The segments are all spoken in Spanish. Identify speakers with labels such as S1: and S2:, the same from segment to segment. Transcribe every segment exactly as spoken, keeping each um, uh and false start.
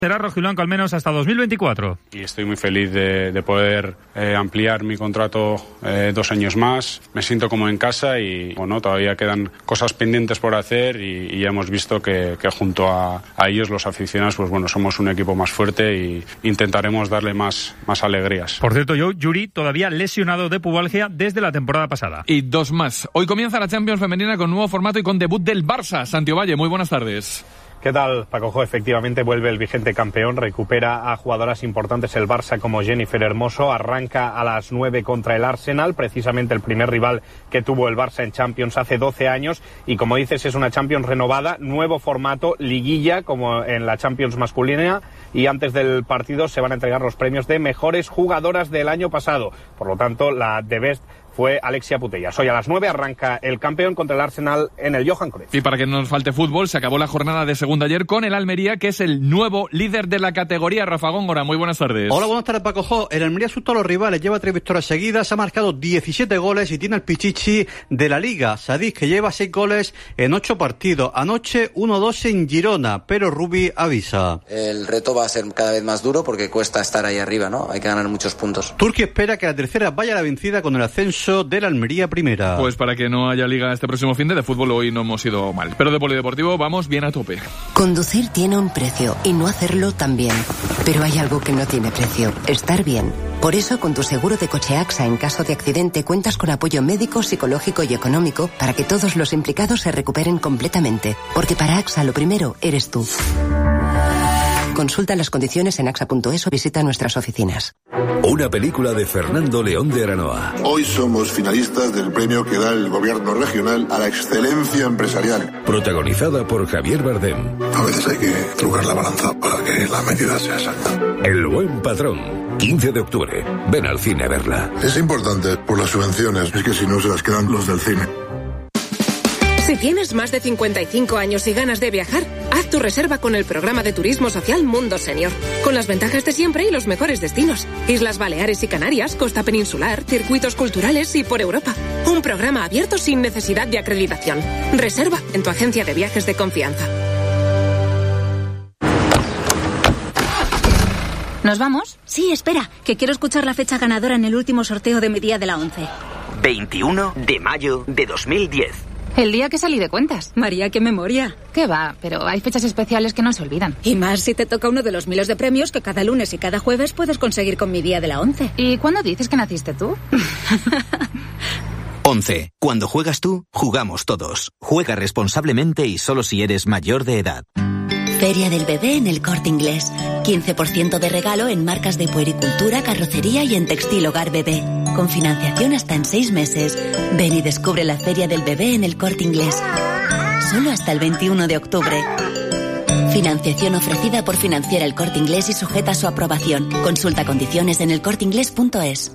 S1: será rojiblanco al menos hasta dos mil veinticuatro.
S2: Y estoy muy feliz de, de poder eh, ampliar mi contrato eh, dos años más. Me siento como en casa y bueno, todavía quedan cosas pendientes por hacer y, y ya hemos visto que, que junto a, a ellos, los aficionados, pues bueno, somos un equipo más fuerte y intentaremos darle más, más alegrías.
S1: Por cierto, yo, Yuri, todavía lesionado de pubalgia desde la temporada pasada.
S3: Y dos más. Hoy comienza la Champions femenina con nuevo formato y con debut del Barça. Santi Ovalle, muy buenas tardes.
S4: ¿Qué tal, Paco? Efectivamente vuelve el vigente campeón, recupera a jugadoras importantes el Barça como Jennifer Hermoso, arranca a las nueve contra el Arsenal, precisamente el primer rival que tuvo el Barça en Champions hace doce años, y como dices es una Champions renovada, nuevo formato, liguilla como en la Champions masculina, y antes del partido se van a entregar los premios de mejores jugadoras del año pasado, por lo tanto la The Best fue Alexia Putellas. Hoy a las nueve arranca el campeón contra el Arsenal en el Johan Cruyff.
S3: Y para que no nos falte fútbol, se acabó la jornada de segunda ayer con el Almería, que es el nuevo líder de la categoría. Rafa Góngora, muy buenas tardes.
S5: Hola, buenas tardes, Paco Jo. El Almería asustó a los rivales, lleva tres victorias seguidas, ha marcado diecisiete goles y tiene el pichichi de la Liga. Sadik, que lleva seis goles en ocho partidos. Anoche uno dos en Girona, pero Rubi avisa.
S6: El reto va a ser cada vez más duro porque cuesta estar ahí arriba, ¿no? Hay que ganar muchos puntos.
S5: Turquía espera que la tercera vaya a la vencida con el ascenso de la Almería primera.
S3: Pues para que no haya liga este próximo fin de, de fútbol hoy no hemos ido mal. Pero de polideportivo vamos bien a tope.
S7: Conducir tiene un precio y no hacerlo también. Pero hay algo que no tiene precio: estar bien. Por eso, con tu seguro de coche AXA en caso de accidente cuentas con apoyo médico, psicológico y económico para que todos los implicados se recuperen completamente. Porque para AXA lo primero eres tú. Consulta las condiciones en axa punto es o visita nuestras oficinas.
S8: Una película de Fernando León de Aranoa.
S9: Hoy somos finalistas del premio que da el gobierno regional a la excelencia empresarial.
S8: Protagonizada por Javier Bardem.
S9: A veces hay que trucar la balanza para que la medida sea exacta.
S8: El buen patrón. quince de octubre. Ven al cine a verla.
S9: Es importante por las subvenciones. Es que si no se las quedan los del cine.
S10: Si tienes más de cincuenta y cinco años y ganas de viajar, haz tu reserva con el programa de turismo social Mundo Senior, con las ventajas de siempre y los mejores destinos. Islas Baleares y Canarias, costa peninsular, circuitos culturales y por Europa. Un programa abierto sin necesidad de acreditación. Reserva en tu agencia de viajes de confianza.
S11: ¿Nos vamos? Sí, espera, que quiero escuchar la fecha ganadora en el último sorteo de mi día de la once.
S12: veintiuno de mayo de dos mil diez.
S11: El día que salí de cuentas. María, qué memoria. Qué va, pero hay fechas especiales que no se olvidan. Y más si te toca uno de los miles de premios que cada lunes y cada jueves puedes conseguir con mi día de la once. ¿Y cuándo dices que naciste tú?
S13: once. Cuando juegas tú, jugamos todos. Juega responsablemente y solo si eres mayor de edad.
S14: Feria del Bebé en el Corte Inglés. quince por ciento de regalo en marcas de puericultura, carrocería y en textil hogar bebé. Con financiación hasta en seis meses. Ven y descubre la Feria del Bebé en el Corte Inglés. Solo hasta el veintiuno de octubre. Financiación ofrecida por Financiera El Corte Inglés y sujeta a su aprobación. Consulta condiciones en el corte inglés punto es.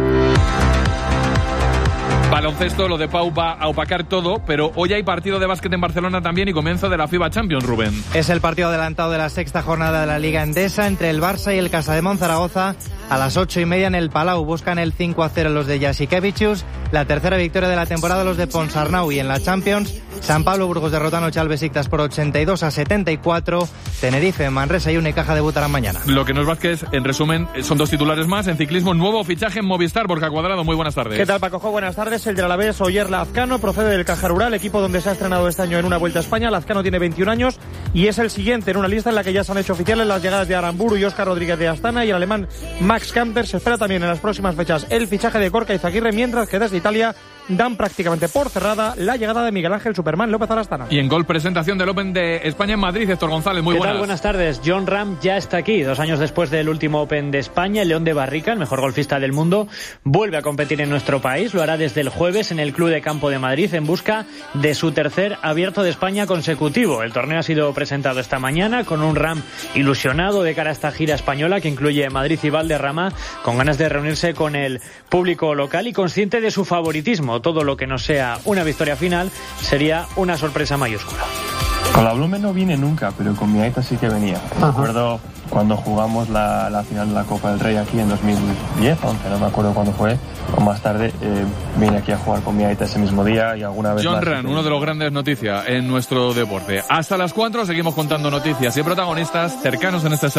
S3: Baloncesto, lo de Pau va a opacar todo, pero hoy hay partido de básquet en Barcelona también y comienzo de la FIBA Champions, Rubén.
S15: Es el partido adelantado de la sexta jornada de la Liga Endesa entre el Barça y el Casademont Zaragoza. A las ocho y media en el Palau buscan el cinco a cero los de Jasikevičius, la tercera victoria de la temporada los de Ponsarnau, y en la Champions, San Pablo Burgos derrotan anoche al Besiktas por ochenta y dos a setenta y cuatro, Tenerife, Manresa y Unicaja debutarán mañana.
S3: Lo que no es básquet, en resumen, son dos titulares más. En ciclismo, nuevo fichaje en Movistar. Borja Cuadrado, muy buenas tardes.
S16: ¿Qué tal, Paco? Buenas tardes. El de Alavés, Oyer Lazcano, procede del Caja Rural, equipo donde se ha estrenado este año en una Vuelta a España. Lazcano tiene veintiún años y es el siguiente en una lista en la que ya se han hecho oficiales las llegadas de Aramburu y Óscar Rodríguez de Astana, y el alemán Max Kanter. Se espera también en las próximas fechas el fichaje de Gorka Izaguirre, mientras que desde Italia dan prácticamente por cerrada la llegada de Miguel Ángel Superman López Arastana.
S3: Y en gol, presentación del Open de España en Madrid, Héctor González, muy
S17: ¿Qué
S3: buenas.
S17: tal? Buenas tardes. Jon Rahm ya está aquí, dos años después del último Open de España. El León de Barrica, el mejor golfista del mundo, vuelve a competir en nuestro país. Lo hará desde el jueves en el Club de Campo de Madrid en busca de su tercer Abierto de España consecutivo. El torneo ha sido presentado esta mañana con un Rahm ilusionado de cara a esta gira española que incluye Madrid y Valderrama, con ganas de reunirse con el público local y consciente de su favoritismo. Todo lo que no sea una victoria final sería una sorpresa mayúscula.
S18: Con la Blume no vine nunca, pero con mi Aita sí que venía. Recuerdo cuando cuando jugamos la, la final de la Copa del Rey aquí en dos mil diez, once, no me acuerdo cuándo fue, o más tarde, eh, vine aquí a jugar con mi aita ese mismo día y alguna vez
S3: John
S18: más.
S3: Ran, uno de los grandes noticias en nuestro deporte. Hasta las cuatro seguimos contando noticias y protagonistas cercanos en este